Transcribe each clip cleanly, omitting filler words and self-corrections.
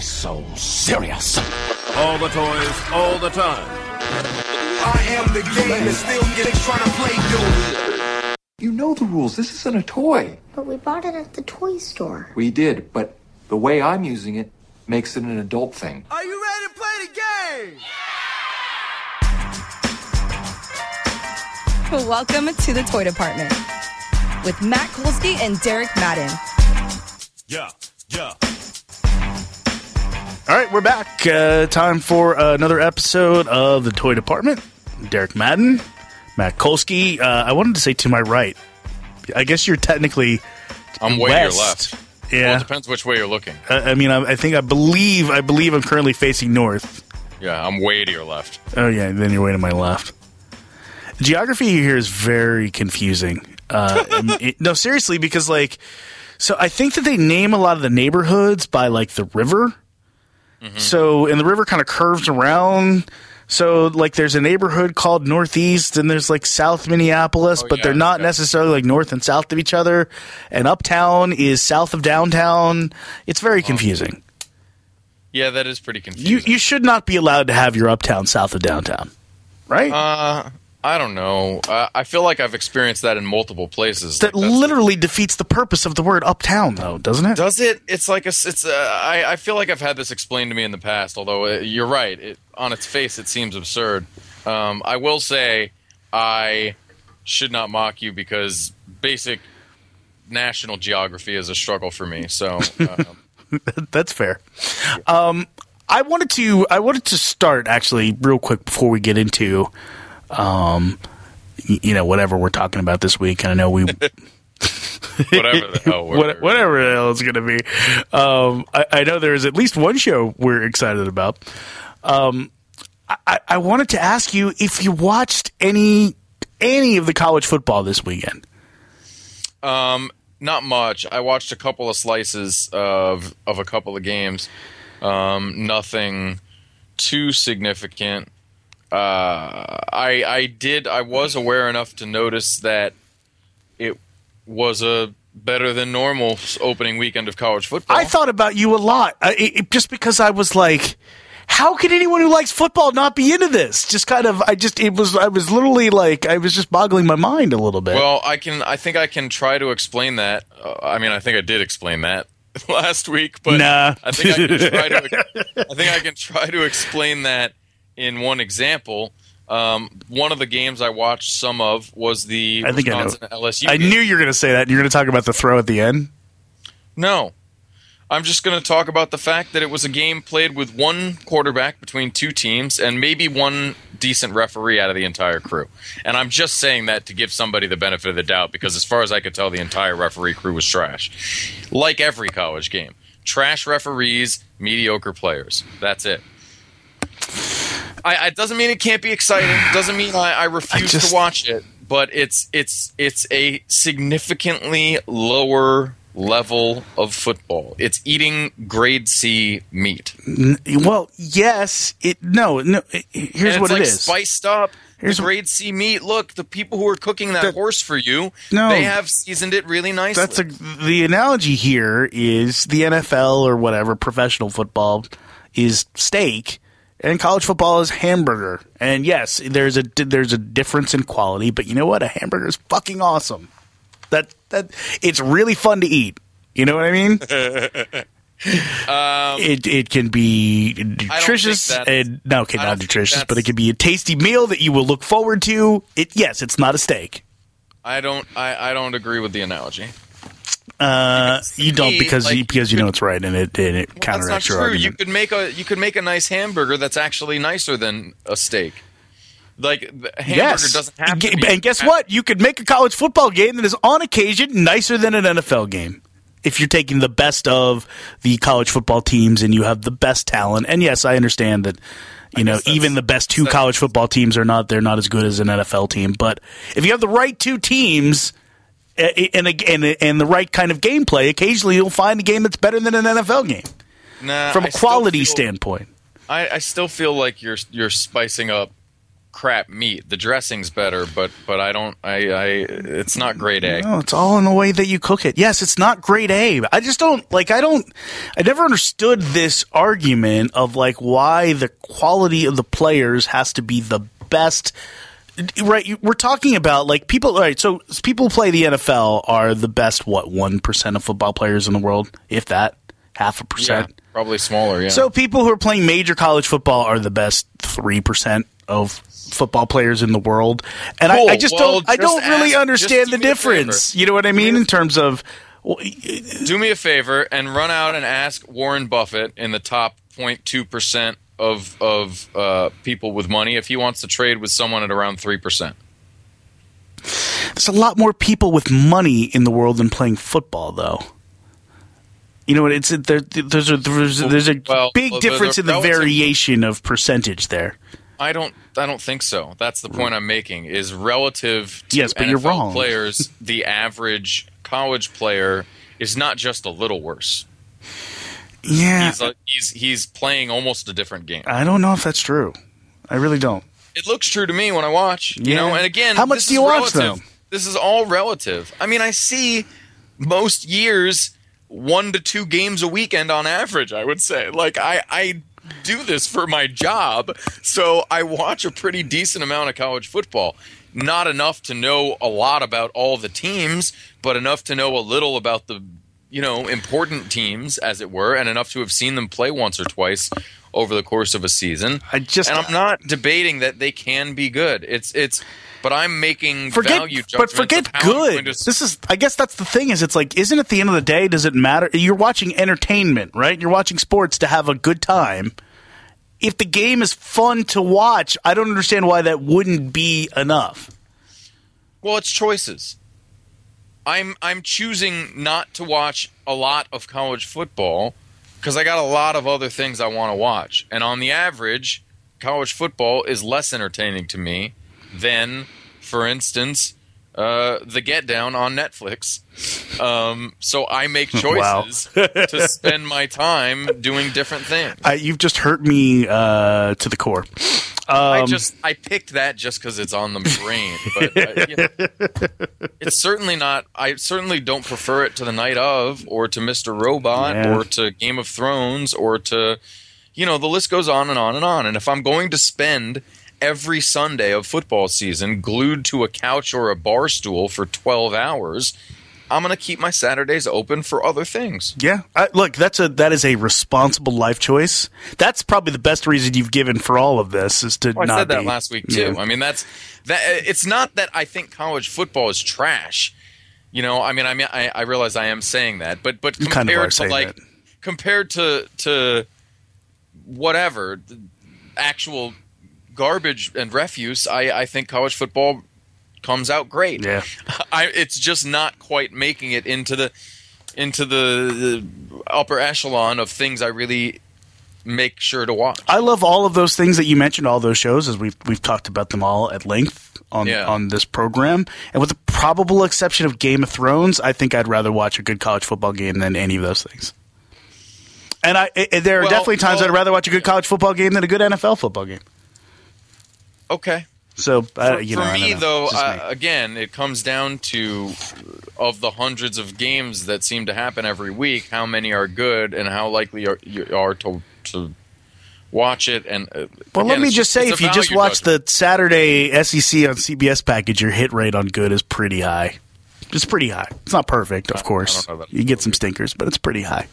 so serious. All the toys, all the time. I am the game and still getting trying to play you. You know the rules. This isn't a toy. But we bought it at the toy store. We did, but the way I'm using it makes it an adult thing. Are you ready to play the game? Welcome to the Toy Department with Matt Kolsky and Derek Madden. Yeah. All right, we're back. Time for another episode of the Toy Department. Derek Madden, Matt Kolsky. I wanted to say to my right. I guess you're technically I'm way west. to your left. Yeah, Well, it depends which way you're looking. I believe I'm currently facing north. Yeah, I'm way to your left. Oh yeah, then you're way to my left. Geography here is very confusing. No, seriously, because so I think that they name a lot of the neighborhoods by the river. Mm-hmm. So, and the river kind of curves around. So, there's a neighborhood called Northeast, and there's South Minneapolis, but they're not necessarily north and south of each other. And Uptown is south of downtown. It's very confusing. Yeah, that is pretty confusing. You should not be allowed to have your Uptown south of downtown, right? I don't know. I feel like I've experienced that in multiple places. That literally defeats the purpose of the word uptown, though, doesn't it? Does it? It's I feel like I've had this explained to me in the past, although you're right. On its face, it seems absurd. I will say I should not mock you because basic national geography is a struggle for me. So that's fair. I wanted to start actually real quick before we get into whatever we're talking about this week. And I know we whatever the hell whatever the hell it's going to be. I know there's at least one show we're excited about. I wanted to ask you if you watched any of the college football this weekend. Not much. I watched a couple of slices of a couple of games. Nothing too significant. I was aware enough to notice that it was a better than normal opening weekend of college football. I thought about you a lot, just because I was like, how can anyone who likes football not be into this? I was literally I was just boggling my mind a little bit. Well, I think I can try to explain that. I think I did explain that last week, but nah. I think I can try to explain that in one example. One of the games I watched some of was the Wisconsin LSU I game. knew you were going to say that. You're going to talk about the throw at the end? No. I'm just going to talk about the fact that it was a game played with one quarterback between two teams and maybe one decent referee out of the entire crew. And I'm just saying that to give somebody the benefit of the doubt because as far as I could tell, the entire referee crew was trash. Like every college game. Trash referees, mediocre players. That's it. It doesn't mean it can't be exciting. It doesn't mean I refuse to watch it. But it's a significantly lower level of football. It's eating grade C meat. Well, yes. Here's what it is. Spiced up. Here's grade C meat. Look, the people who are cooking that horse for you, they have seasoned it really nicely. The analogy here is the NFL or whatever, professional football is steak. And college football is hamburger. And yes, there's a difference in quality, but you know what? A hamburger is fucking awesome. That it's really fun to eat. You know what I mean? It can be nutritious and not nutritious, but it can be a tasty meal that you will look forward to. It's not a steak. I don't agree with the analogy. You don't because you know it's right and it counteracts your argument. You could make a nice hamburger that's actually nicer than a steak. Hamburger doesn't have to be. And guess what? You could make a college football game that is on occasion nicer than an NFL game. If you're taking the best of the college football teams and you have the best talent. And yes, I understand that even the best two college football teams they're not as good as an NFL team. But if you have the right two teams and the right kind of gameplay, occasionally you'll find a game that's better than an NFL game. From a quality standpoint. I still feel like you're spicing up crap meat. The dressing's better, but I don't. It's not grade A. No, it's all in the way that you cook it. Yes, it's not grade A. I just don't like. I never understood this argument of like why the quality of the players has to be the best. Right, we're talking about like people. Right, so people who play the NFL are the best. 1% of football players in the world, if that, 0.5%. Yeah, probably smaller. Yeah. So people who are playing major college football are the best 3% of football players in the world, and cool. I don't really understand the difference. You know what I mean in terms of. Do me a favor and run out and ask Warren Buffett in the top 0.2% of people with money if he wants to trade with someone at around 3%. There's a lot more people with money in the world than playing football, though. You know what? There's a big difference in the variation of percentage there. I don't think so. That's the point I'm making. Is relative to yes, but NFL you're wrong. Players, the average college player is not just a little worse. Yeah, he's playing almost a different game. I don't know if that's true. I really don't. It looks true to me when I watch. You know, and again, how much do you watch though? This is all relative. I mean, I see most years 1 to 2 games a weekend on average. I would say, like I do this for my job, so I watch a pretty decent amount of college football. Not enough to know a lot about all the teams, but enough to know a little about the important teams, as it were, and enough to have seen them play once or twice over the course of a season. And I'm not debating that they can be good. But I'm making value judgments. But forget good. I guess that's the thing. Is it's like, isn't at the end of the day, does it matter? You're watching entertainment, right? You're watching sports to have a good time. If the game is fun to watch, I don't understand why that wouldn't be enough. Well, it's choices. I'm choosing not to watch a lot of college football because I got a lot of other things I want to watch. And on the average, college football is less entertaining to me than, for instance, The Get Down on Netflix. So I make choices to spend my time doing different things. You've just hurt me to the core. I picked that just because it's on the brain, but it's certainly not. I certainly don't prefer it to The Night Of, or to Mr. Robot, or to Game of Thrones, or to, the list goes on and on and on. And if I'm going to spend every Sunday of football season glued to a couch or a bar stool for 12 hours, I'm going to keep my Saturdays open for other things. Yeah. Look, that is a responsible life choice. That's probably the best reason you've given for all of this is to not be. I said that last week, too. Yeah. I mean, it's not that I think college football is trash. I realize I am saying that, but compared to whatever, actual garbage and refuse, I think college football comes out great. Yeah, it's just not quite making it into the upper echelon of things I really make sure to watch. I love all of those things that you mentioned, all those shows, as we've talked about them all at length on this program. And with the probable exception of Game of Thrones, I think I'd rather watch a good college football game than any of those things. And there are definitely times I'd rather watch a good college football game than a good NFL football game. Okay. So for me, though, again, it comes down to, of the hundreds of games that seem to happen every week, how many are good and how likely you are to watch it. And let me just say, if you just watch the Saturday SEC on CBS package, your hit rate on good is pretty high. It's pretty high. It's not perfect, of course. You get some stinkers, but it's pretty high.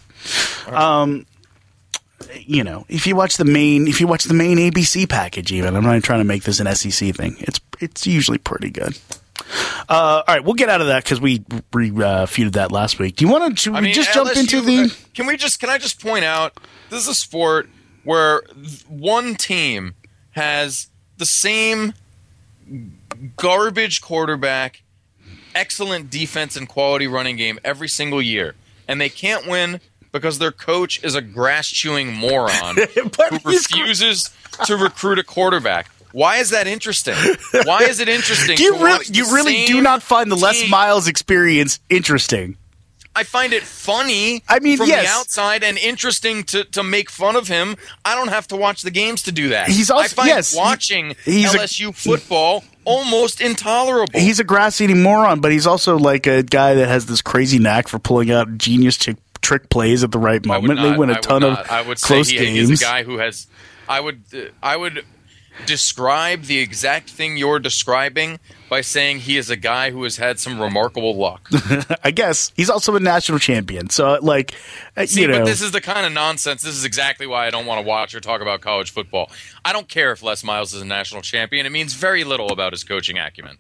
If you watch the main ABC package, even, I'm not even trying to make this an SEC thing. It's usually pretty good. All right, we'll get out of that because we refuted that last week. Do you want to? Jump into the? Can I just point out this is a sport where one team has the same garbage quarterback, excellent defense, and quality running game every single year, and they can't win because their coach is a grass-chewing moron who refuses to recruit a quarterback. Why is that interesting? Why is it interesting? You really do not find the Les Miles experience interesting? I find it funny. I mean, from yes. the outside and interesting to make fun of him. I don't have to watch the games to do that. He's also- I find yes, watching he's LSU football almost intolerable. He's a grass-eating moron, but he's also like a guy that has this crazy knack for pulling out genius trick plays at the right moment. They win a ton of close games. He's a guy who has. I would describe the exact thing you're describing by saying he is a guy who has had some remarkable luck. I guess he's also a national champion. So, like, See, but this is the kind of nonsense. This is exactly why I don't want to watch or talk about college football. I don't care if Les Miles is a national champion. It means very little about his coaching acumen.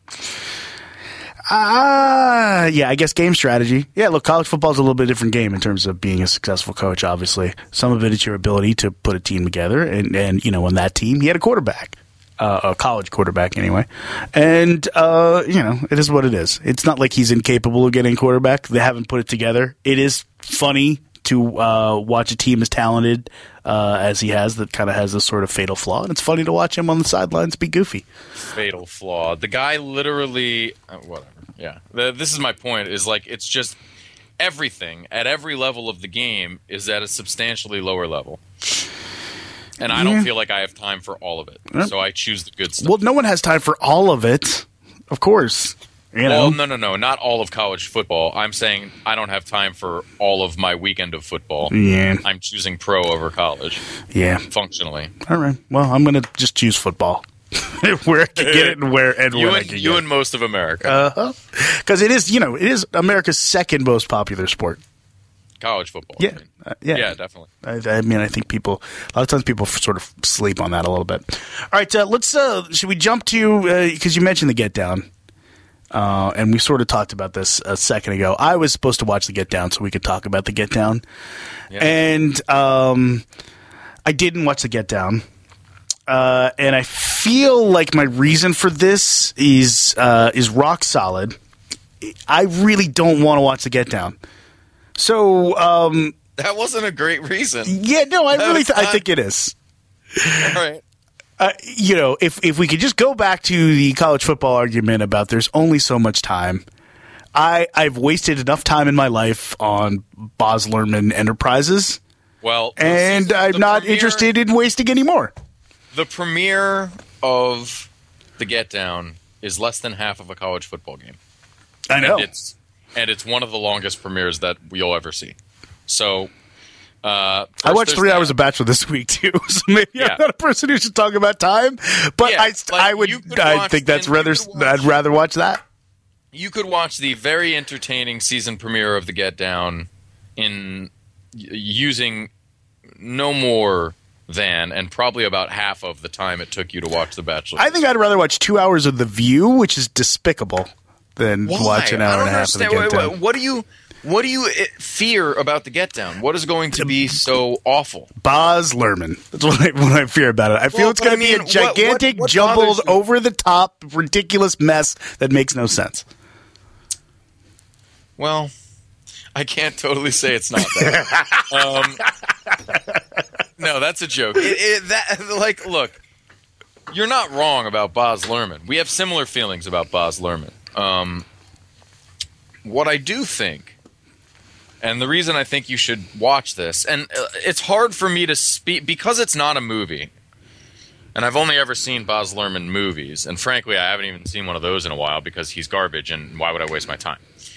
Yeah, I guess game strategy. Yeah, look, college football is a little bit different game in terms of being a successful coach, obviously. Some of it is your ability to put a team together. And on that team, he had a quarterback. A college quarterback, anyway. And, it is what it is. It's not like he's incapable of getting a quarterback. They haven't put it together. It is funny to watch a team as talented as he has that kind of has this sort of fatal flaw. And it's funny to watch him on the sidelines be goofy. Fatal flaw. The guy literally... whatever. Yeah. This is my point, is like it's just everything at every level of the game is at a substantially lower level. And I don't feel like I have time for all of it. So I choose the good stuff. Well, no one has time for all of it, of course. Well, no, not all of college football. I'm saying I don't have time for all of my weekend of football. Yeah. I'm choosing pro over college. Yeah. Functionally. All right. Well, I'm going to just choose football. Where I can get it and when I can get it. You and most of America. Because it is America's second most popular sport. College football. Yeah. Yeah, definitely. I think a lot of times people sort of sleep on that a little bit. All right, should we jump to, because you mentioned the Get Down, and we sort of talked about this a second ago. I was supposed to watch the Get Down so we could talk about the Get Down. Yeah. And I didn't watch the Get Down. And I feel like my reason for this is rock solid. I really don't want to watch the Get Down. So that wasn't a great reason. Yeah, no, I think it is. All right. If we could just go back to the college football argument about there's only so much time. I've wasted enough time in my life on Baz Luhrmann Enterprises. Well, and I'm not interested in wasting any more. The premiere of the Get Down is less than half of a college football game. I know. And it's one of the longest premieres that you'll ever see. So, I watched 3 hours of Bachelor this week too, so maybe I'm not a person who should talk about time. But I'd rather watch that. You could watch the very entertaining season premiere of the Get Down in using no more than and probably about half of the time it took you to watch The Bachelor. I think I'd rather watch 2 hours of The View, which is despicable, than watch an hour and a half of the Get Down. What do you fear about the Get Down? What is going to be so awful? Baz Luhrmann. That's what I fear about it. I feel it's going to be a gigantic, what jumbled, over-the-top, ridiculous mess that makes no sense. Well, I can't totally say it's not that. No, that's a joke. Look, you're not wrong about Baz Luhrmann. We have similar feelings about Baz Luhrmann. What I do think, and the reason I think you should watch this, and it's hard for me to speak because it's not a movie, and I've only ever seen Baz Luhrmann movies, and frankly, I haven't even seen one of those in a while because he's garbage, and why would I waste my time?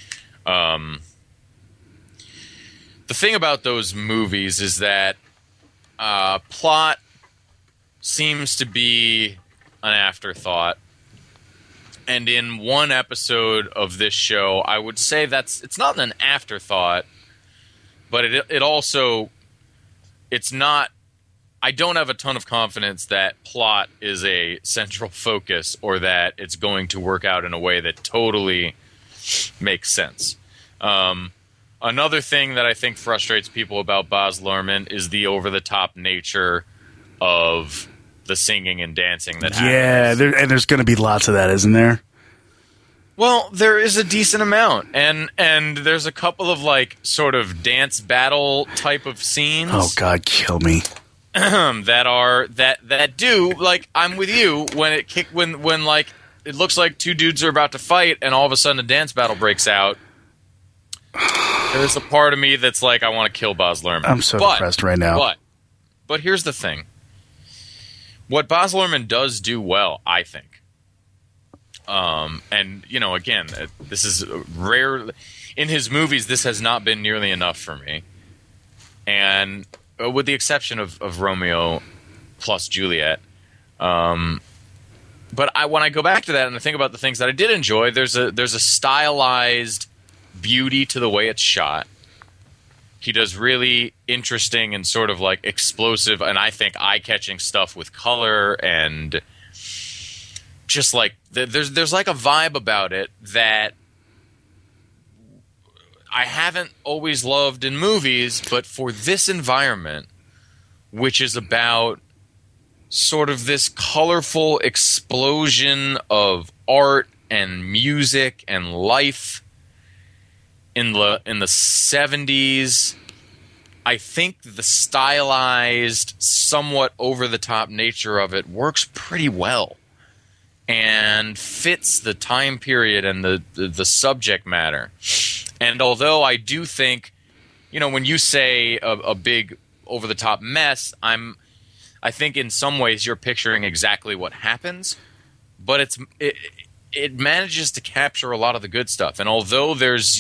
The thing about those movies is that plot seems to be an afterthought. And in one episode of this show, I would say it's not an afterthought, but it also, it's not, I don't have a ton of confidence that plot is a central focus or that it's going to work out in a way that totally makes sense. Another thing that I think frustrates people about Baz Luhrmann is the over-the-top nature of the singing and dancing that happens. Yeah, and there's going to be lots of that, isn't there? Well, there is a decent amount, and there's a couple of sort of dance battle type of scenes. Oh God, kill me. that do I'm with you when it looks like two dudes are about to fight, and all of a sudden a dance battle breaks out. There's a part of me that's like, I want to kill Baz Luhrmann. I'm so depressed right now. But here's the thing. What Baz Luhrmann does do well, I think, and, again, this is rare. In his movies, this has not been nearly enough for me. And with the exception of Romeo plus Juliet. But when I go back to that and I think about the things that I did enjoy, there's a stylized beauty to the way it's shot. He does really interesting and sort of like explosive and I think eye-catching stuff with color and just like there's like a vibe about it that I haven't always loved in movies, but for this environment, which is about sort of this colorful explosion of art and music and life in the 70s, I think the stylized, somewhat over-the-top nature of it works pretty well and fits the time period and the subject matter. And although I do think, when you say a big over-the-top mess, I think in some ways you're picturing exactly what happens, but it manages to capture a lot of the good stuff. And although there's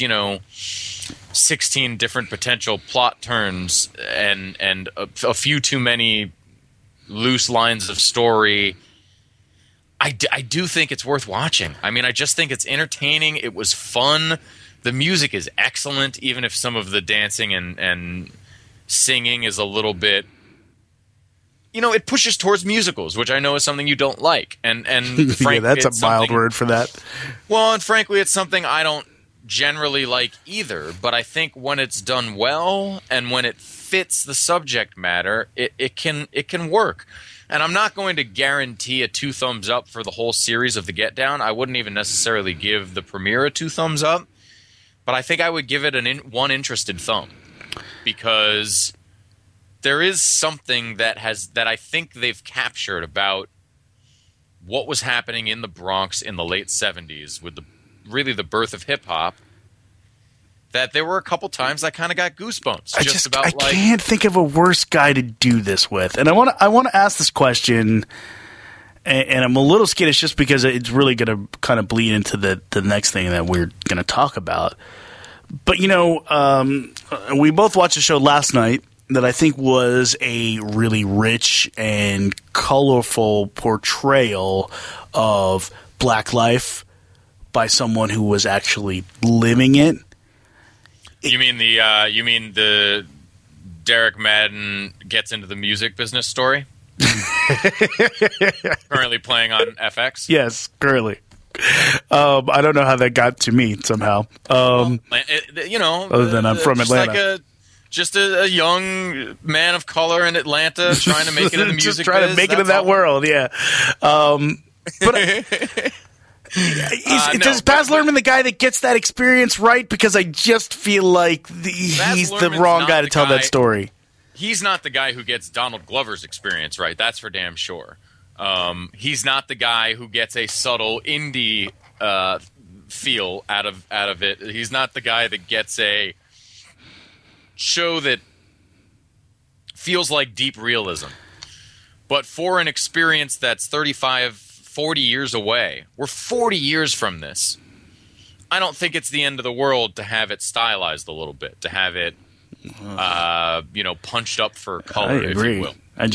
16 different potential plot turns and a few too many loose lines of story, I do think it's worth watching. I mean, I just think it's entertaining. It was fun. The music is excellent, even if some of the dancing and singing is a little bit. It pushes towards musicals, which I know is something you don't like. And frankly, yeah, that's a mild word for that. Well, and frankly, it's something I don't generally like either. But I think when it's done well and when it fits the subject matter, it can work. And I'm not going to guarantee a 2 thumbs up for the whole series of The Get Down. I wouldn't even necessarily give the premiere a 2 thumbs up. But I think I would give it one interested thumb because there is something that I think they've captured about what was happening in the Bronx in the late 70s with the birth of hip hop. That there were a couple times I kind of got goosebumps. I can't think of a worse guy to do this with, and I want to ask this question, and I'm a little skittish just because it's really going to kind of bleed into the next thing that we're going to talk about. But we both watched a show last night that I think was a really rich and colorful portrayal of Black life by someone who was actually living it. You mean the Derek Madden gets into the music business story? Currently playing on FX? Yes, currently. I don't know how that got to me somehow. Other than I'm from Atlanta. Just a young man of color in Atlanta trying to make it in the music just trying to make it in that world, yeah. But does Baz Luhrmann the guy that gets that experience right? Because I just feel like he's the wrong guy to tell that story. He's not the guy who gets Donald Glover's experience right. That's for damn sure. He's not the guy who gets a subtle indie feel out of it. He's not the guy that gets a show that feels like deep realism. But for an experience that's 35, 40 years away, we're 40 years from this. I don't think it's the end of the world to have it stylized a little bit, to have it, punched up for color, I agree. if you will.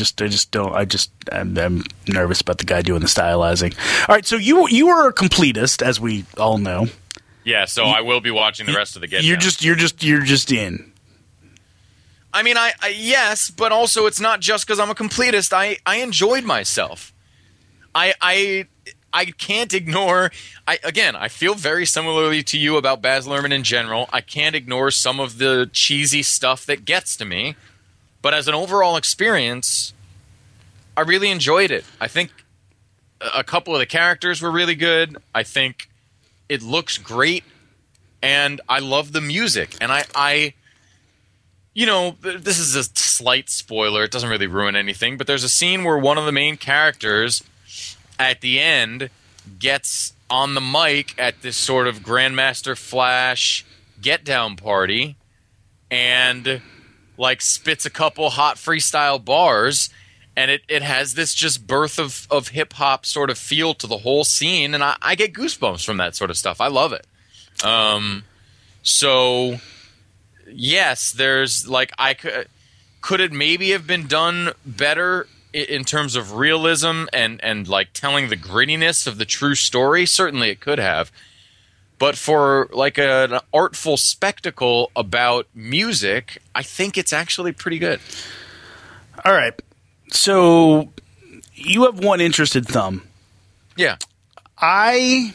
I'm nervous about the guy doing the stylizing. All right, so you are a completist, as we all know. Yeah, so I will be watching the rest of the Get You're Down. you're just in. I mean, I yes, but also it's not just because I'm a completist. I enjoyed myself. I can't ignore. I feel very similarly to you about Baz Luhrmann in general. I can't ignore some of the cheesy stuff that gets to me. But as an overall experience, I really enjoyed it. I think a couple of the characters were really good. I think it looks great, and I love the music. And this is a slight spoiler. It doesn't really ruin anything. But there's a scene where one of the main characters at the end gets on the mic at this sort of Grandmaster Flash get down party and like spits a couple hot freestyle bars, and it has this just birth of hip hop sort of feel to the whole scene, and I get goosebumps from that sort of stuff. I love it. So yes, there's like could it maybe have been done better in terms of realism and like telling the grittiness of the true story? Certainly it could have. But for like an artful spectacle about music, I think it's actually pretty good. All right. So you have one interested thumb. Yeah. I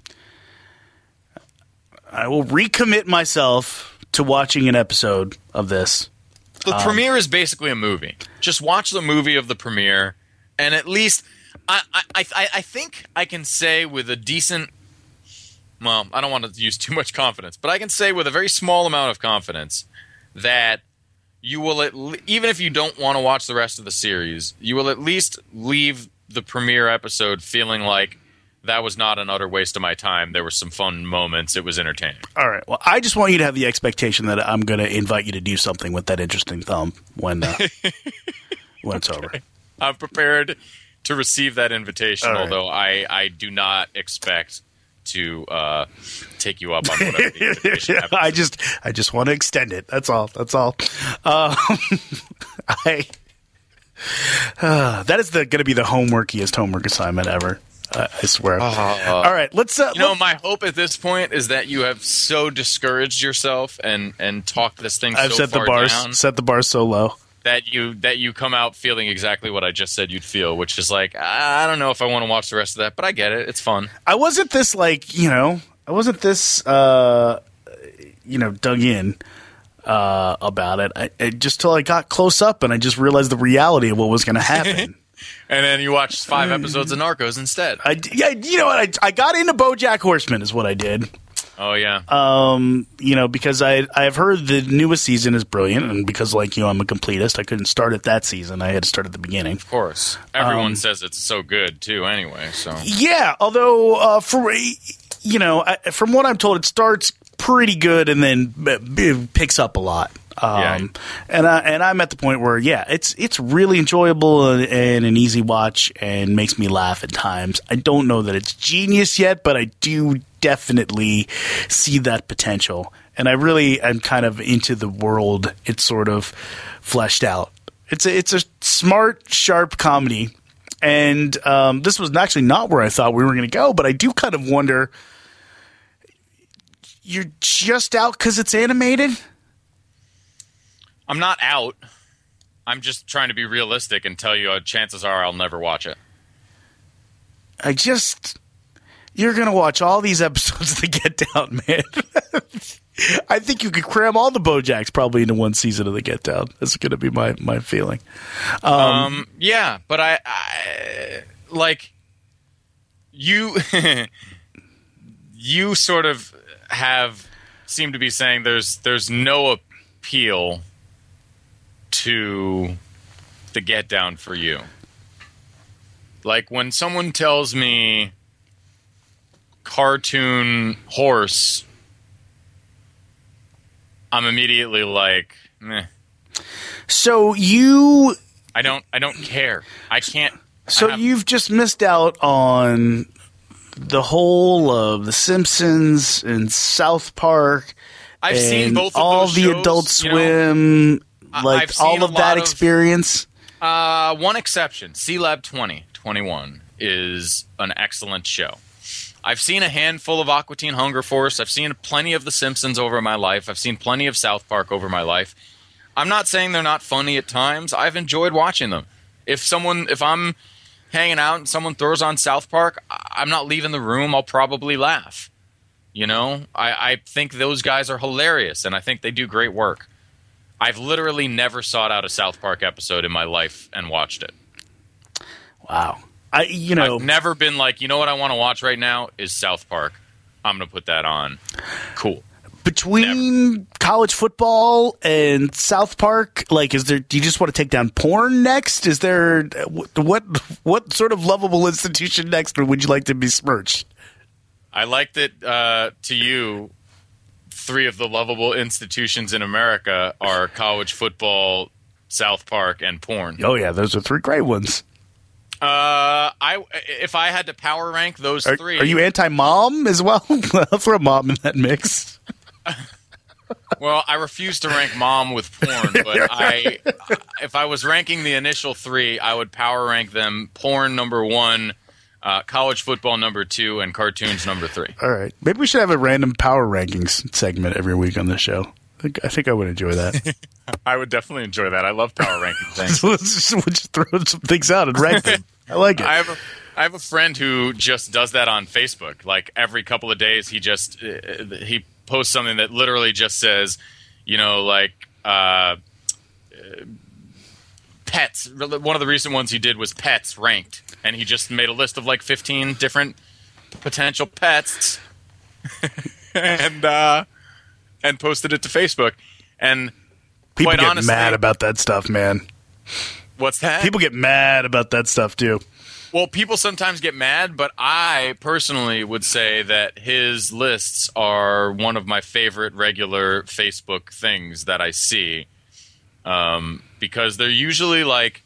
will recommit myself to watching an episode of this. The premiere is basically a movie. Just watch the movie of the premiere, and at least I think I can say with a decent. Well, I don't want to use too much confidence, but I can say with a very small amount of confidence that you will, even if you don't want to watch the rest of the series, you will at least leave the premiere episode feeling like that was not an utter waste of my time. There were some fun moments. It was entertaining. All right. Well, I just want you to have the expectation that I'm going to invite you to do something with that interesting thumb when it's over. I'm prepared to receive that invitation, All right. although I do not expect to take you up on whatever the invitation happens. I just want to extend it. That's all. That is going to be the homeworkiest homework assignment ever. I swear. All right, let's. My hope at this point is that you have so discouraged yourself and talked this thing I've so set far the bars, down set the bar so low that you come out feeling exactly what I just said you'd feel, which is like, I don't know if I want to watch the rest of that, but I get it. It's fun. I wasn't this dug in about it. I just till I got close up and I just realized the reality of what was going to happen. And then you watched 5 episodes of Narcos instead. You know what? I got into BoJack Horseman is what I did. Oh yeah. Because I've heard the newest season is brilliant, and because I'm a completist, I couldn't start at that season. I had to start at the beginning. Of course, everyone says it's so good too. Anyway, so yeah. Although from what I'm told, it starts pretty good and then it picks up a lot. And I'm at the point where it's really enjoyable and an easy watch and makes me laugh at times. I don't know that it's genius yet, but I do definitely see that potential, and I really am kind of into the world it's sort of fleshed out. It's a smart, sharp comedy, and this was actually not where I thought we were going to go, but I do kind of wonder. You're just out because it's animated? I'm not out. I'm just trying to be realistic and tell you chances are I'll never watch it. You're going to watch all these episodes of The Get Down, man. I think you could cram all the BoJacks probably into one season of The Get Down. That's going to be my feeling. Yeah, but I like you. You sort of seem to be saying there's no appeal to The Get Down for you. Like when someone tells me cartoon horse, I'm immediately like, meh. So I don't care. I can't. So you've just missed out on the whole of The Simpsons and South Park. I've seen both of all those the shows, Adult Swim, I've seen all of that experience. One exception, C-Lab 2021 is an excellent show. I've seen a handful of Aqua Teen Hunger Force. I've seen plenty of The Simpsons over my life. I've seen plenty of South Park over my life. I'm not saying they're not funny at times. I've enjoyed watching them. If I'm hanging out and someone throws on South Park, I'm not leaving the room. I'll probably laugh. I think those guys are hilarious, and I think they do great work. I've literally never sought out a South Park episode in my life and watched it. Wow. I've never been like, you know what I want to watch right now is South Park. I'm going to put that on. Cool. Between college football and South Park, do you just want to take down porn next? Is there what sort of lovable institution next would you like to besmirch? I like that to you three of the lovable institutions in America are college football, South Park, and porn. Oh yeah, those are three great ones. If I had to power rank those three, are you anti-mom as well? I'll throw mom in that mix. Well, I refuse to rank mom with porn, but if I was ranking the initial three, I would power rank them: porn number 1, college football number 2, and cartoons number 3. All right, maybe we should have a random power rankings segment every week on the show. I think I would enjoy that. I would definitely enjoy that. I love power ranking things. So we'll just throw some things out and rank them. I like it. I have a friend who just does that on Facebook. Like every couple of days, he posts something that literally just says, pets. One of the recent ones he did was pets ranked, and he just made a list of like 15 different potential pets, and posted it to Facebook. And people quite get honestly, mad about that stuff, man. What's that? People get mad about that stuff too. Well, people sometimes get mad, but I personally would say that his lists are one of my favorite regular Facebook things that I see, because they're usually like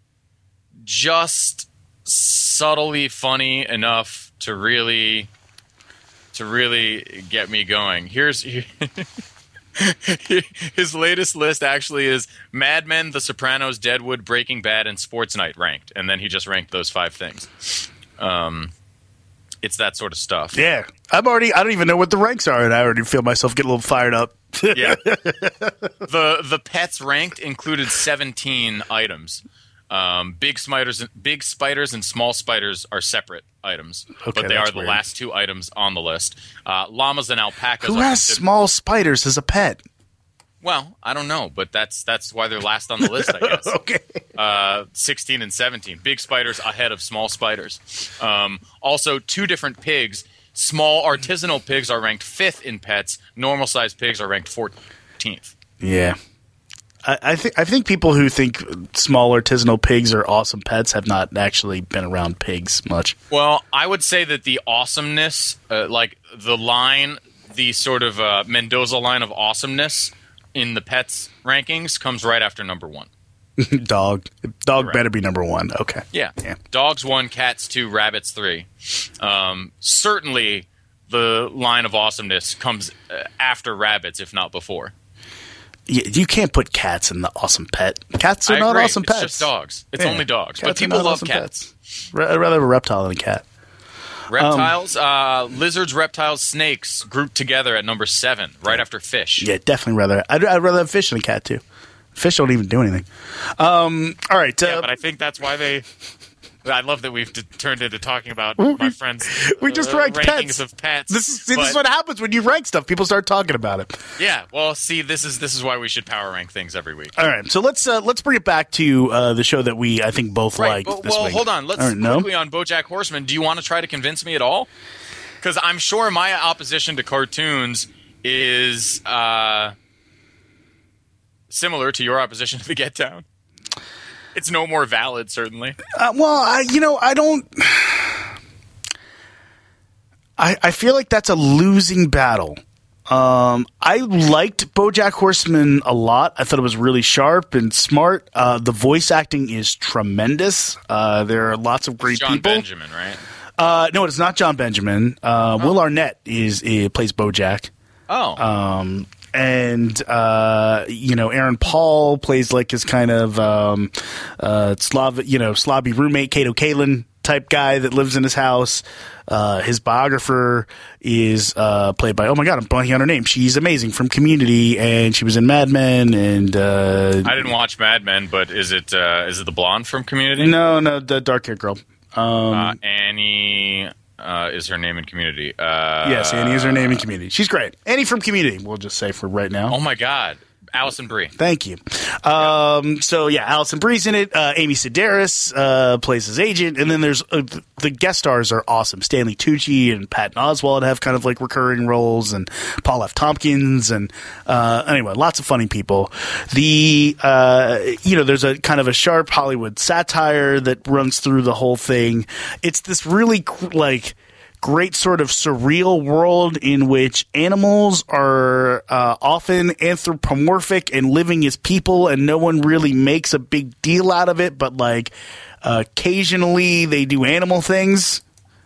just subtly funny enough to really get me going. His latest list actually is Mad Men, The Sopranos, Deadwood, Breaking Bad, and Sports Night ranked, and then he just ranked those 5 things. It's that sort of stuff. Yeah, I don't even know what the ranks are, and I already feel myself get a little fired up. Yeah, the pets ranked included 17 items. Big spiders and small spiders are separate items, but they are the last 2 items on the list. Llamas and alpacas. Who has small spiders as a pet? Well, I don't know, but that's why they're last on the list, I guess. Okay. 16 and 17. Big spiders ahead of small spiders. Also, 2 different pigs. Small artisanal pigs are ranked 5th in pets. Normal-sized pigs are ranked 14th. Yeah. I think people who think small artisanal pigs are awesome pets have not actually been around pigs much. Well, I would say that the awesomeness, like the sort of Mendoza line of awesomeness in the pets rankings comes right after number 1. Dog better be number 1. Okay. Yeah. Dogs 1, cats 2, rabbits 3. Certainly the line of awesomeness comes after rabbits, if not before. You can't put cats in the awesome pet. Cats are not awesome pets. It's just dogs. It's only dogs. But people love cats. I'd rather have a reptile than a cat. Reptiles, lizards, reptiles, snakes grouped together at number 7, right after fish. Yeah, definitely rather. I'd rather have fish than a cat too. Fish don't even do anything. All right. Yeah, but I think that's why they. I love that we've turned into talking about my friends. We just ranked rankings pets. of pets. This is what happens when you rank stuff. People start talking about it. Yeah. Well, see, this is why we should power rank things every week. All right. So let's bring it back to the show that I think both liked this week. Hold on. Let's quickly on BoJack Horseman. Do you want to try to convince me at all? Because I'm sure my opposition to cartoons is similar to your opposition to The Get Down. It's no more valid, certainly. I don't. I feel like that's a losing battle. I liked BoJack Horseman a lot. I thought it was really sharp and smart. The voice acting is tremendous. There are lots of great people. John Benjamin, right? No, it's not John Benjamin. Will Arnett plays BoJack. Oh. And Aaron Paul plays like his kind of slobby roommate, Kato Kalin type guy that lives in his house. His biographer is played by, oh my god, I'm blanking on her name. She's amazing from Community, and she was in Mad Men. And I didn't watch Mad Men, but is it the blonde from Community? No, the dark haired girl. Annie. Is her name in Community? Yes, Annie is her name in Community. She's great. Annie from Community, we'll just say for right now. Oh my God, Alison Brie. Thank you. So yeah, Alison Brie's in it. Amy Sedaris plays his agent, and then there's the guest stars are awesome. Stanley Tucci and Patton Oswalt have kind of like recurring roles, and Paul F. Tompkins, and anyway, lots of funny people. There's a kind of a sharp Hollywood satire that runs through the whole thing. It's this really great sort of surreal world in which animals are often anthropomorphic and living as people, and no one really makes a big deal out of it, but like occasionally they do animal things.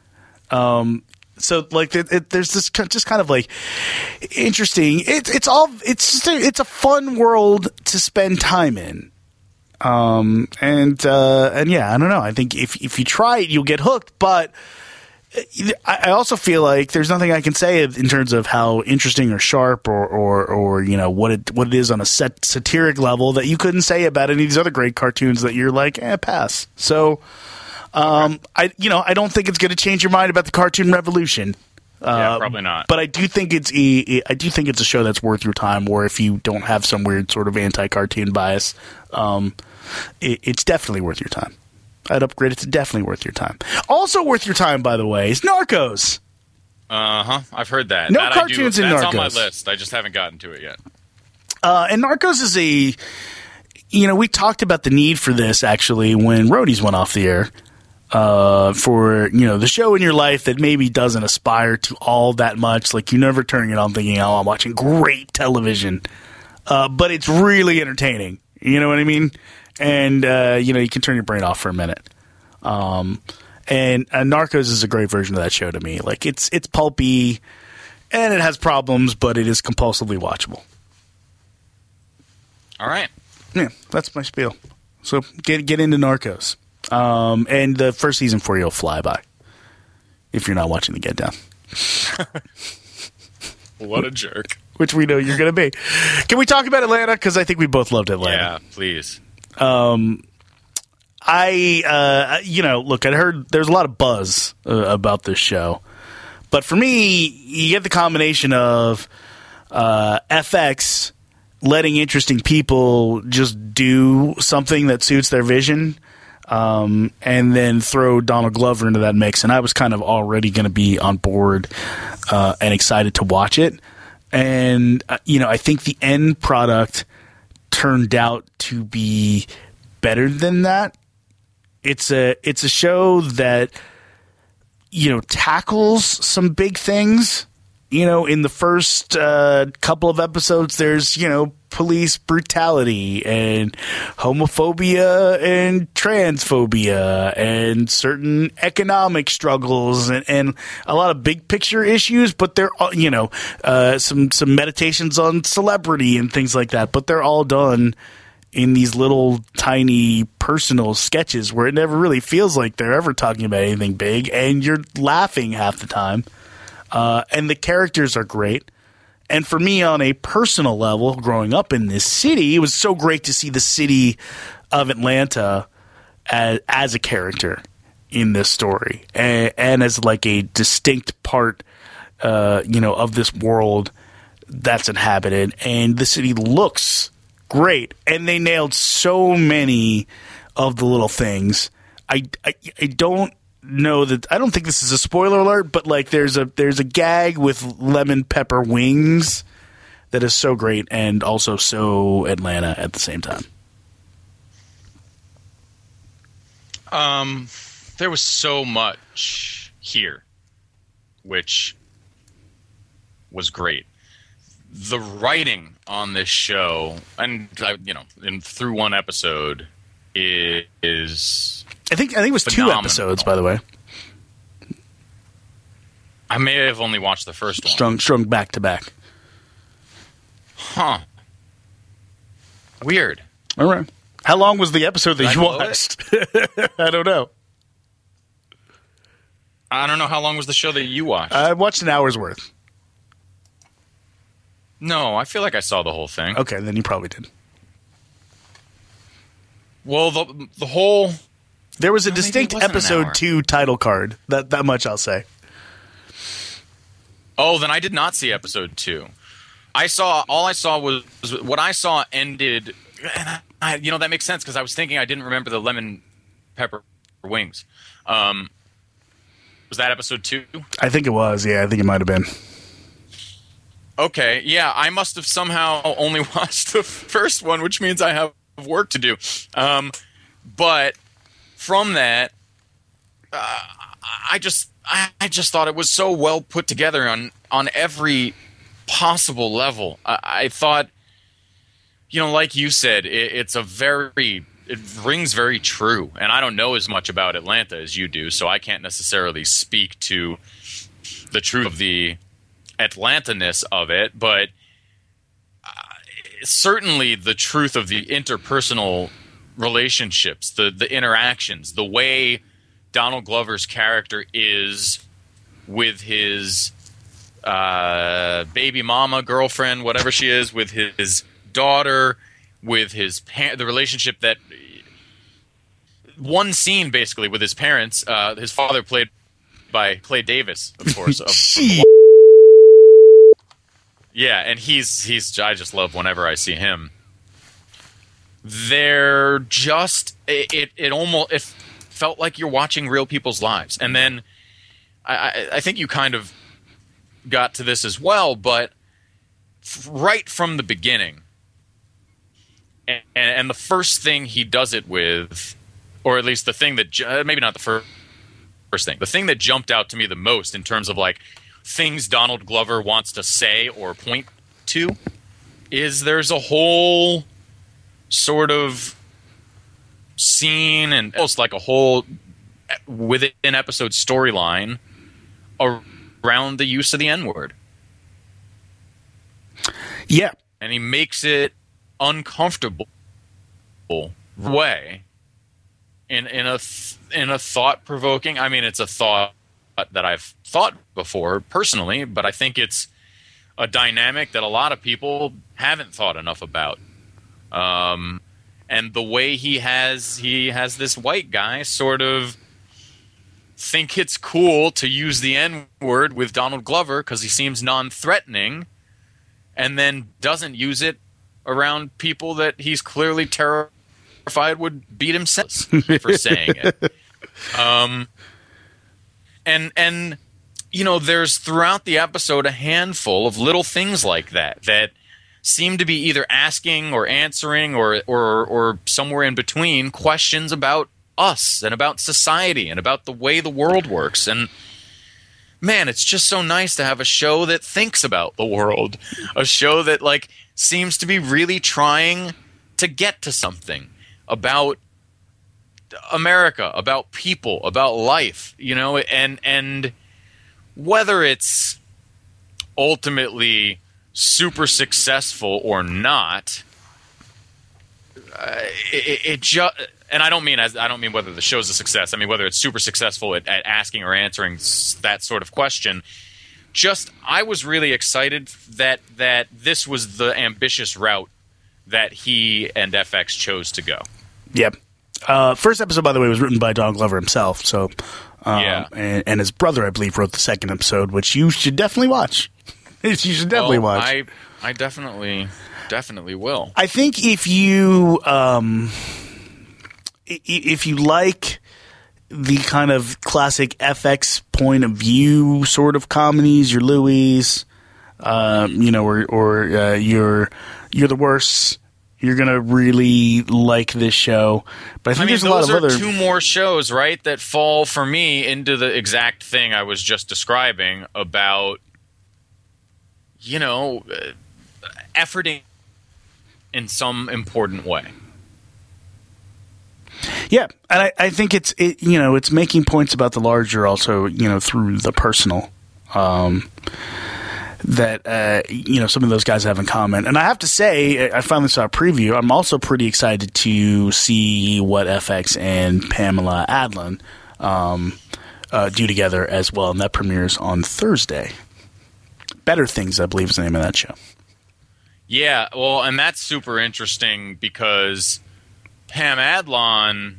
So like there's this just kind of like interesting. It's a fun world to spend time in. And yeah, I don't know. I think if you try it, you'll get hooked, but I also feel like there's nothing I can say in terms of how interesting or sharp or you know what it is on a satiric level that you couldn't say about any of these other great cartoons that you're like, pass. So, I don't think it's going to change your mind about the Cartoon Revolution. Yeah, probably not. But I do think it's a show that's worth your time. Or if you don't have some weird sort of anti-cartoon bias, it's definitely worth your time. I'd upgrade it to definitely worth your time. Also worth your time, by the way, is Narcos. I've heard that. No cartoons in Narcos. That's on my list. I just haven't gotten to it yet. And Narcos is we talked about the need for this actually when Roadies went off the air. For the show in your life that maybe doesn't aspire to all that much, like you're never turning it on thinking, oh, I'm watching great television, but it's really entertaining. You know what I mean? And you can turn your brain off for a minute. And Narcos is a great version of that show to me. Like it's pulpy, and it has problems, but it is compulsively watchable. All right. Yeah, that's my spiel. So get into Narcos. And the first season for you will fly by if you're not watching The Get Down. What a jerk. Which we know you're going to be. Can we talk about Atlanta? Because I think we both loved Atlanta. Yeah, please. Look, I heard there's a lot of buzz about this show. But for me, you get the combination of FX letting interesting people just do something that suits their vision, and then throw Donald Glover into that mix. And I was kind of already going to be on board and excited to watch it. And, I think the end product turned out to be better than that. It's a show that, tackles some big things. In the first couple of episodes, there's, police brutality and homophobia and transphobia and certain economic struggles and a lot of big picture issues, but they're, some meditations on celebrity and things like that, but they're all done in these little tiny personal sketches where it never really feels like they're ever talking about anything big, and you're laughing half the time. And the characters are great. And for me, on a personal level, growing up in this city, it was so great to see the city of Atlanta as a character in this story and as like a distinct part, of this world that's inhabited. And the city looks great. And they nailed so many of the little things. I don't know that I don't think this is a spoiler alert, but like there's a gag with lemon pepper wings that is so great and also so Atlanta at the same time. There was so much here, which was great. The writing on this show, and through one episode, is I think it was phenomenal. 2 episodes, by the way. I may have only watched the first one. Strung back to back. Huh. Weird. All right. How long was the episode that you blow watched? I don't know. I don't know how long was the show that you watched. I watched an hour's worth. No, I feel like I saw the whole thing. Okay, then you probably did. Well, the whole... There was a Well, maybe distinct it wasn't an episode hour. 2 title card. That much I'll say. Oh, then I did not see episode 2. All I saw was what I saw ended. And that makes sense because I was thinking I didn't remember the lemon pepper wings. Was that episode 2? I think it was. Yeah, I think it might have been. Okay, yeah, I must have somehow only watched the first one, which means I have work to do. But from that, I I just thought it was so well put together on every possible level. I thought, like you said, it rings very true. And I don't know as much about Atlanta as you do, so I can't necessarily speak to the truth of the Atlanta-ness of it, but certainly the truth of the interpersonal relationships, the interactions, the way Donald Glover's character is with his baby mama, girlfriend, whatever she is, with his daughter, with the relationship that one scene basically with his parents. His father played by Clay Davis, of course. Yeah, and he's I just love whenever I see him. They're just it felt like you're watching real people's lives. And then I think you kind of got to this as well, but right from the beginning, and the first thing he does it with, or at least the thing that maybe not the first thing, the thing that jumped out to me the most in terms of like things Donald Glover wants to say or point to, is there's a whole sort of scene and almost like a whole within episode storyline around the use of the N-word. Yeah. And he makes it uncomfortable way in a thought-provoking, I mean, it's a thought that I've thought before personally, but I think it's a dynamic that a lot of people haven't thought enough about. And the way he has this white guy sort of think it's cool to use the N-word with Donald Glover because he seems non-threatening, and then doesn't use it around people that he's clearly terrified would beat himself for saying it. And there's throughout the episode a handful of little things like that seem to be either asking or answering or somewhere in between questions about us and about society and about the way the world works. And man, it's just so nice to have a show that thinks about the world, a show that like seems to be really trying to get to something about America, about people, about life, and whether it's ultimately super successful or not, it just, and I don't mean whether the show's a success. I mean whether it's super successful at asking or answering that sort of question. Just, I was really excited that this was the ambitious route that he and FX chose to go. Yep. First episode, by the way, was written by Donald Glover himself. So, yeah. And his brother, I believe, wrote the second episode, which you should definitely watch. You should definitely watch. I definitely will. I think if you like the kind of classic FX point of view sort of comedies, your Louis, or you're the worst, you're gonna really like this show. But I think there's a lot of other. Those are two more shows, right, that fall for me into the exact thing I was just describing about, efforting in some important way. Yeah, and I think it's making points about the larger also, through the personal. That some of those guys have in common. And I have to say, I finally saw a preview. I'm also pretty excited to see what FX and Pamela Adlon do together as well, and that premieres on Thursday. Better Things, I believe, is the name of that show. Yeah, well, and that's super interesting because Pam Adlon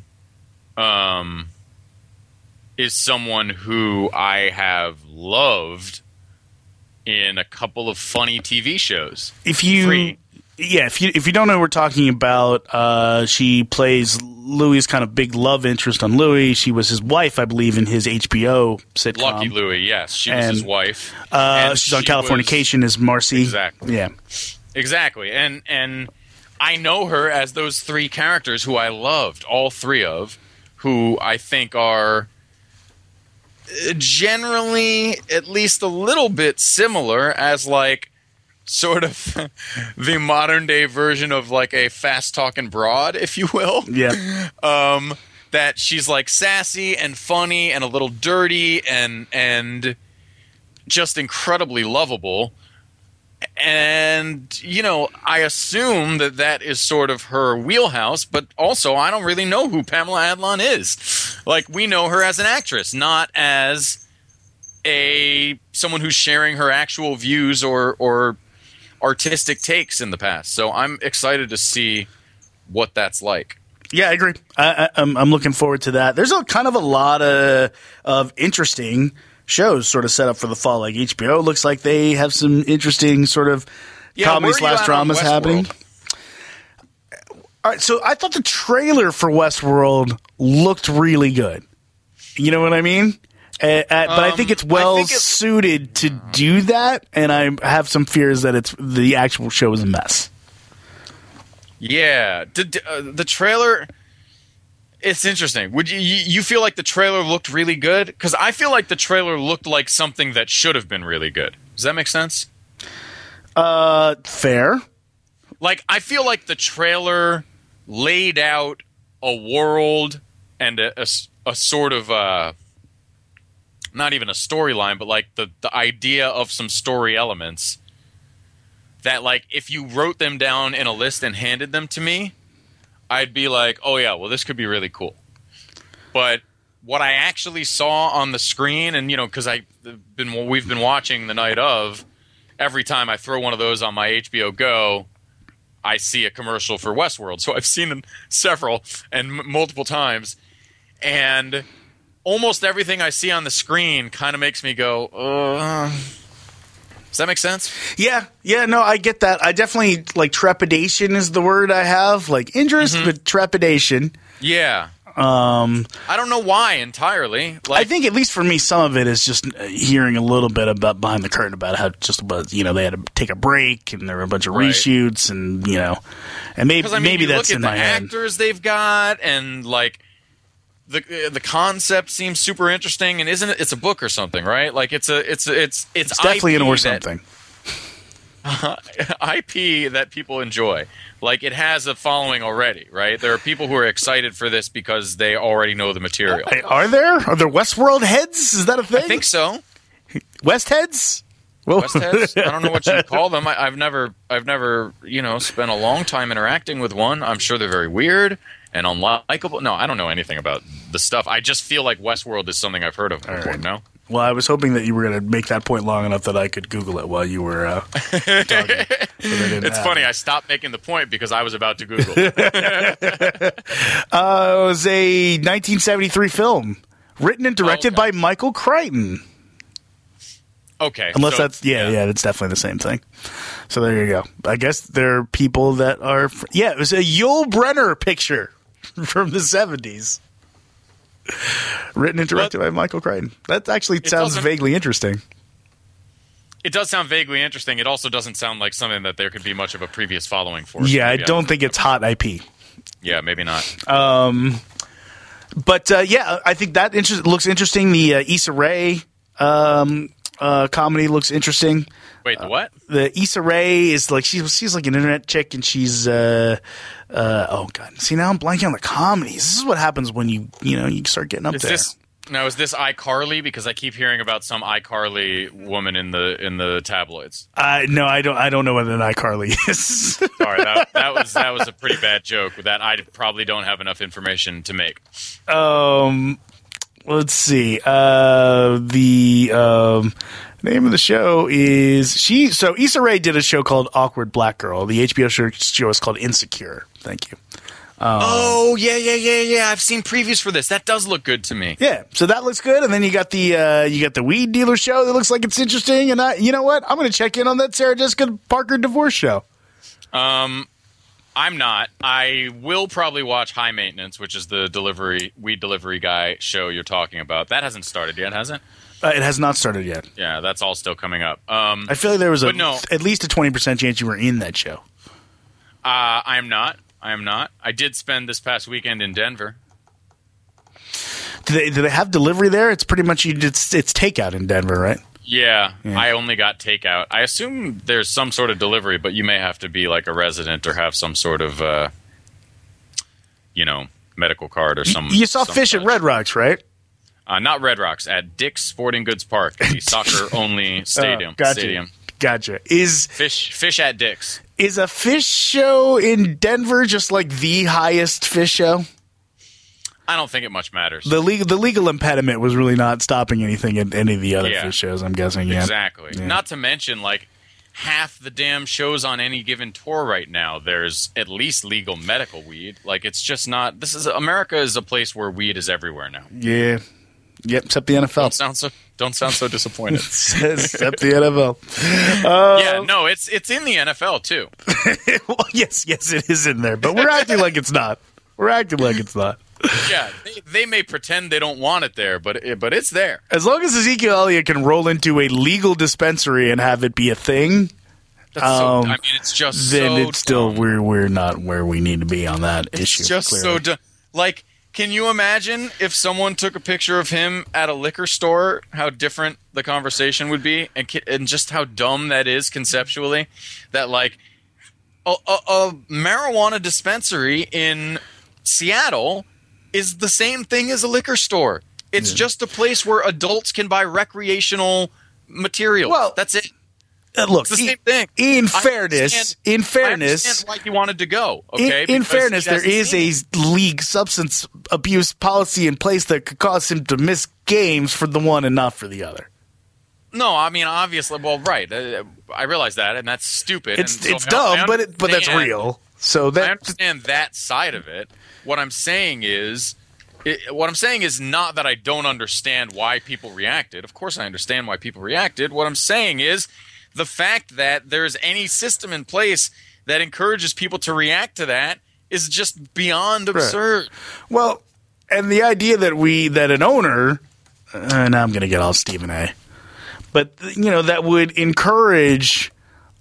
is someone who I have loved in a couple of funny TV shows. If you don't know what we're talking about, she plays Louis' kind of big love interest on Louis. She was his wife, I believe, in his HBO sitcom. Lucky Louis, yes. She was his wife. She's on Californication as Marcy. Exactly. Yeah. Exactly. And I know her as those three characters who I loved, all three of, who I think are generally at least a little bit similar as like sort of the modern day version of like a fast talking broad, if you will. Yeah. That she's like sassy and funny and a little dirty and just incredibly lovable. And, you know, I assume that that is sort of her wheelhouse, but also I don't really know who Pamela Adlon is. Like, we know her as an actress, not as someone who's sharing her actual views or artistic takes in the past. So I'm excited to see what that's like. Yeah, I agree. I'm looking forward to that. There's a kind of a lot of interesting shows sort of set up for the fall. Like HBO looks like they have some interesting sort of comedy/dramas happening. All right, so I thought the trailer for Westworld looked really good. You know what I mean? But I think it's suited to do that, and I have some fears that the actual show is a mess. Yeah, the trailer. It's interesting. Would you feel like the trailer looked really good? Because I feel like the trailer looked like something that should have been really good. Does that make sense? Fair. Like, I feel like the trailer laid out a world and a sort of not even a storyline, but like the idea of some story elements that, like, if you wrote them down in a list and handed them to me, I'd be like, oh yeah, well, this could be really cool. But what I actually saw on the screen, and, you know, because we've been watching the night of, every time I throw one of those on my HBO Go, I see a commercial for Westworld. So I've seen them several and multiple times. And almost everything I see on the screen kind of makes me go, does that make sense? Yeah, no, I get that. I definitely, like, trepidation is the word I have. Like, interest, but trepidation. Yeah. I don't know why entirely. Like, I think, at least for me, some of it is just hearing a little bit about behind the curtain about how they had to take a break and there were a bunch of reshoots and, you know, and maybe that's in my head. Look at the actors they've got, and, like, the concept seems super interesting, and isn't it? It's a book or something, right? Like, it's definitely an or something. IP that people enjoy. Like, it has a following already, right? There are people who are excited for this because they already know the material. Are there Westworld heads? Is that a thing? I think so. West heads? West heads? I don't know what you call them. I've never, spent a long time interacting with one. I'm sure they're very weird and unlikable. No, I don't know anything about the stuff. I just feel like Westworld is something I've heard of before. Right. No? Well, I was hoping that you were going to make that point long enough that I could Google it while you were talking. It's funny. I stopped making the point because I was about to Google. It was a 1973 film written and directed by Michael Crichton. Okay. Unless that's that's definitely the same thing. So there you go. I guess there are people that are it was a Yul Brynner picture from the 70s. Written and directed by Michael Crichton. That actually sounds vaguely interesting. It does sound vaguely interesting. It also doesn't sound like something that there could be much of a previous following for. Yeah, I don't think it's hot IP. Yeah, maybe not. But I think that looks interesting. The Issa Rae comedy looks interesting. Wait, what? The Issa Rae is like she's like an internet chick, and she's oh god. See, now I'm blanking on the comedies. This is what happens when you start getting up there. Is this iCarly? Because I keep hearing about some iCarly woman in the tabloids. No, I don't know what an iCarly is. Sorry, that was a pretty bad joke that I probably don't have enough information to make. Let's see. The name of the show is Issa Rae did a show called Awkward Black Girl. The HBO show is called Insecure. Thank you. Yeah. I've seen previews for this. That does look good to me. Yeah, so that looks good. And then you got the weed dealer show that looks like it's interesting. And you know what? I'm going to check in on that Sarah Jessica Parker divorce show. I'm not. I will probably watch High Maintenance, which is the weed delivery guy show you're talking about. That hasn't started yet, has it? It has not started yet. Yeah, that's all still coming up. I feel like there was at least a 20% chance you were in that show. I am not. I did spend this past weekend in Denver. Do they have delivery there? It's pretty much it's takeout in Denver, right? Yeah, I only got takeout. I assume there's some sort of delivery, but you may have to be like a resident or have some sort of, medical card or some. You saw some Fish such. at Red Rocks, right? Not Red Rocks, at Dick's Sporting Goods Park, the soccer-only stadium. Gotcha. Fish at Dick's. Is a fish show in Denver just like the highest fish show? I don't think it much matters. The legal impediment was really not stopping anything in any of the other fish shows, I'm guessing. Yeah. Exactly. Yeah. Not to mention, like, half the damn shows on any given tour right now, there's at least legal medical weed. Like, it's just not. America is a place where weed is everywhere now. Yeah. Yep, except the NFL. Don't sound so disappointed. Except the NFL. Yeah, no, it's in the NFL too. Well, yes, it is in there, but we're acting like it's not. Yeah, they may pretend they don't want it there, but it's there. As long as Ezekiel Elliott can roll into a legal dispensary and have it be a thing, it's just then so it's still dumb. we're not where we need to be on that issue. It's just clearly. so dumb. Like, can you imagine if someone took a picture of him at a liquor store, how different the conversation would be, and just how dumb that is conceptually? That, like, a marijuana dispensary in Seattle is the same thing as a liquor store. It's just a place where adults can buy recreational material. Well, that's it. Look, It's the same thing. In fairness, I understand why he wanted to go. Okay, in because fairness, he there hasn't is seen it. a league substance abuse policy in place that could cause him to miss games for the one and not for the other. No, I mean, obviously, well, right. I realize that, and that's stupid. It's and so dumb, I but that's understand- real. So I that understand that side of it. What I'm saying is not that I don't understand why people reacted. Of course I understand why people reacted. What I'm saying is the fact that there's any system in place that encourages people to react to that is just beyond absurd. well, and the idea that an owner, and I'm going to get all Stephen A. But that would encourage.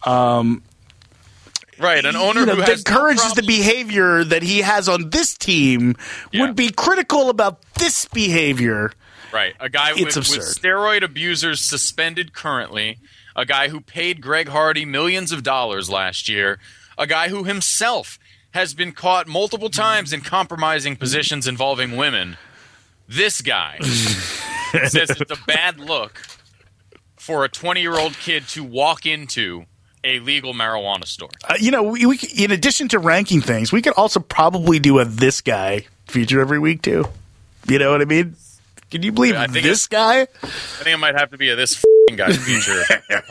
Right, an owner who that has encourages no the problem- behavior that he has on this team would be critical about this behavior. Right, a guy It's with absurd. steroid abusers suspended currently, a guy who paid Greg Hardy millions of dollars last year, a guy who himself has been caught multiple times in compromising positions involving women. This guy says it's a bad look for a 20-year-old kid to walk into a legal marijuana store. We in addition to ranking things, we could also probably do a this guy feature every week too. You know what I mean? Can you believe I think this guy? I think it might have to be a this guy feature.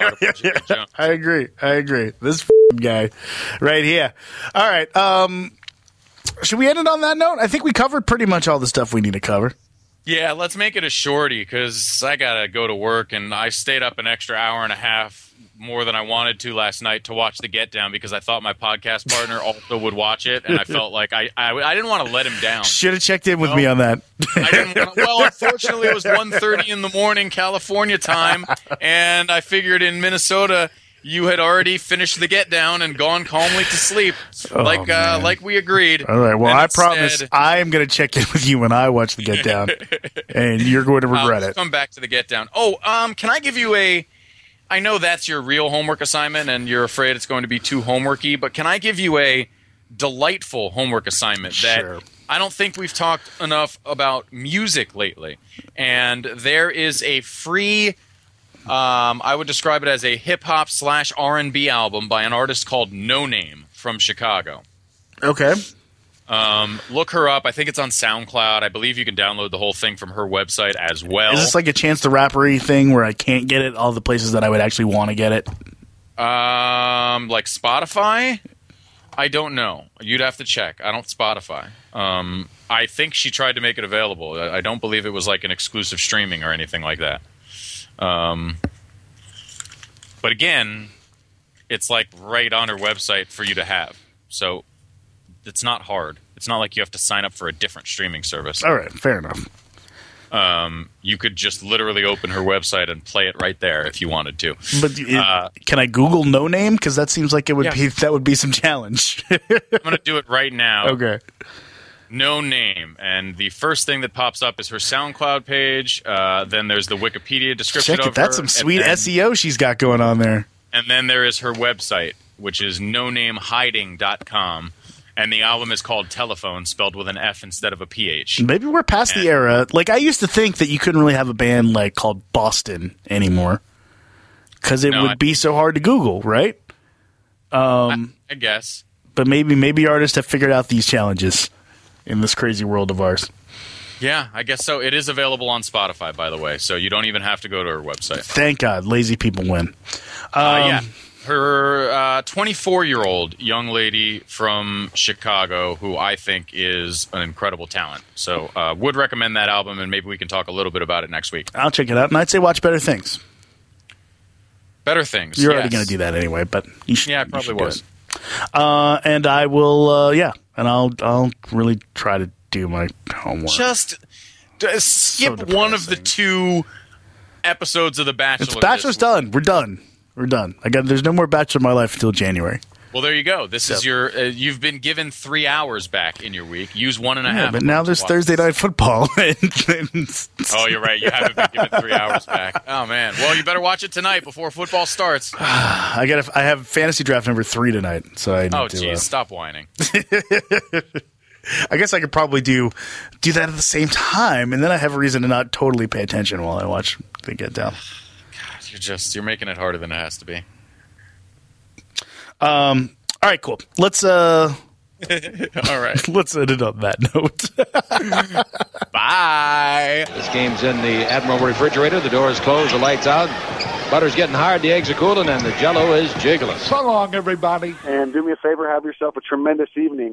I agree. This guy right here. All right. Should we end it on that note? I think we covered pretty much all the stuff we need to cover. Yeah, let's make it a shorty because I got to go to work, and I stayed up an extra hour and a half more than I wanted to last night to watch The Get Down because I thought my podcast partner also would watch it, and I felt like I didn't want to let him down. Should have checked in with me on that. I didn't want to, well, unfortunately, it was 1:30 in the morning, California time, and I figured in Minnesota you had already finished The Get Down and gone calmly to sleep, like we agreed. All right. Well, And I instead, promise I am going to check in with you when I watch The Get Down, and you're going to regret I'll it. come back to The Get Down. Oh, can I give you I know that's your real homework assignment, and you're afraid it's going to be too homeworky, but can I give you a delightful homework assignment Sure. that I don't think we've talked enough about music lately? And there is a free, I would describe it as a hip-hop / R&B album by an artist called No Name from Chicago. Okay. Look her up. I think it's on SoundCloud. I believe you can download the whole thing from her website as well. Is this like a Chance the Rapper-y thing where I can't get it all the places that I would actually want to get it? Like Spotify? I don't know. You'd have to check. I don't Spotify. I think she tried to make it available. I don't believe it was like an exclusive streaming or anything like that. But again, it's like right on her website for you to have. So it's not hard. It's not like you have to sign up for a different streaming service. All right. Fair enough. You could just literally open her website and play it right there if you wanted to. But can I Google No Name? Because that seems like it would Yeah. be some challenge. I'm going to do it right now. Okay. No name. And the first thing that pops up is her SoundCloud page. Then there's the Wikipedia description Check of it. That's her, some sweet and then, SEO she's got going on there. And then there is her website, which is nonamehiding.com. And the album is called Telephone, spelled with an F instead of a PH. Maybe we're past the era. Like, I used to think that you couldn't really have a band like called Boston anymore because it would be so hard to Google, right? I guess. But maybe artists have figured out these challenges in this crazy world of ours. Yeah, I guess so. It is available on Spotify, by the way, so you don't even have to go to her website. Thank God. Lazy people win. Yeah. Her 24-year-old young lady from Chicago, who I think is an incredible talent. So would recommend that album, and maybe we can talk a little bit about it next week. I'll check it out, and I'd say watch Better Things. Better Things. You're already going to do that anyway, but you should. Yeah, I probably was. And I will, and I'll really try to do my homework. Just skip one of the 2 episodes of The Bachelor. It's Bachelor's done. We're done. There's no more Bachelor in my life until January. Well, there you go. This is your. You've been given 3 hours back in your week. Use 1.5. Yeah, but now there's Thursday Night Football. Oh, you're right. You haven't been given 3 hours back. Oh man. Well, you better watch it tonight before football starts. I have fantasy draft number 3 tonight, so I need to. Oh, geez, stop whining. I guess I could probably do that at the same time, and then I have a reason to not totally pay attention while I watch the Get Down. You're making it harder than it has to be. All right, cool. Let's all right. Let's end it on that note. Bye. This game's in the Admiral refrigerator. The door is closed. The lights out. Butter's getting hard. The eggs are cooling, and the Jell-O is jiggling. So long, everybody. And do me a favor, have yourself a tremendous evening.